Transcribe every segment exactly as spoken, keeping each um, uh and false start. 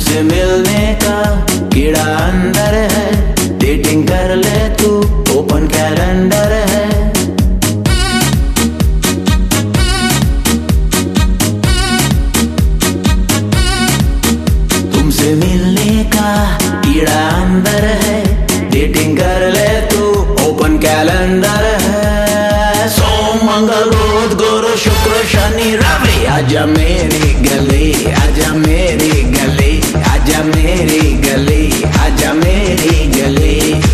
तुमसे मिलने का कीड़ा अंदर है, डेटिंग कर ले तू, ओपन कैलेंडर है। तुमसे मिलने का कीड़ा अंदर है, डेटिंग कर ले तू, ओपन कैलेंडर है। सोम मंगल बुध गुरु शुक्र शनि रवि, आजा मेरी गली, आजा मेरी गली, आजा मेरी गली, आजा मेरी गली।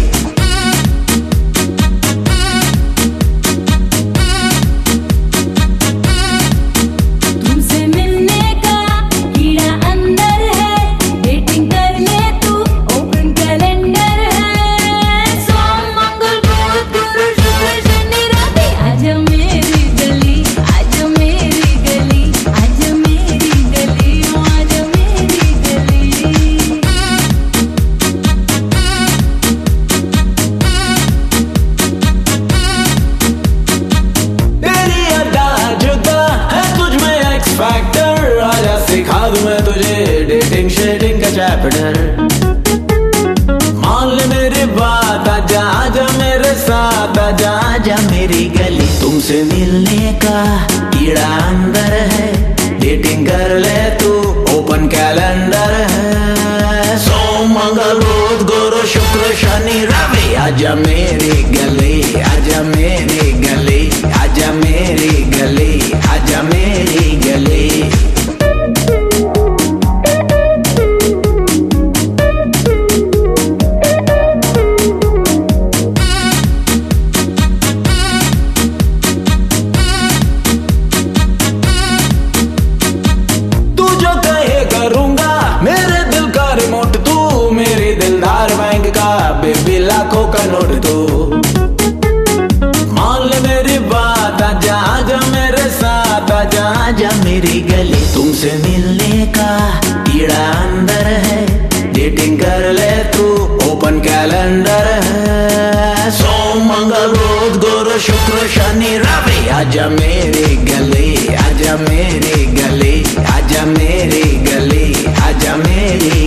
तुमसे मिलने का कीड़ा अंदर है, डेटिंग कर ले तू, ओपन कैलेंडर है। सोम मंगल बुध गुरु शुक्र शनि रवि, आजा मेरी गली, आजा मेरी गली, आजा मेरी गली, आजा मेरी गली। तेरी अड्डा जुदा है तुझ में एक्स फैक्टर, आजा सिखा दूं मैं तुझे डेटिंग शेटिंग का चैप्टर। मान ले मेरी बात, आजा आजा मेरे साथ, आजा आजा मेरी गली। तुमसे मिलने का कीड़ा अंदर है, डेटिंग कर ले तू, ओपन कैलेंडर है। सोम मंगल बुध गुरु शुक्र शनि रवि, आजा मेरी गली, आजा मेरी गली, आजा मेरी गली, आजा मेरी गली। तू जो कहे करूंगा, मेरे दिल का रिमोट तू, मेरी दिलदार बैंक का बेबी लाखों का नोट तू। मान ले मेरी बात, आजा आजा मेरे साथ, आजा आजा मेरी गली। तुमसे मिलने का कीड़ा अंदर है, डेटिंग कर ले तू, ओपन कैलेंडर है। सोम मंगल बुध गुरु शुक्र शनि रवि, आजा मेरी गली, आजा मेरी गली, आजा मेरी गली, आजा मेरी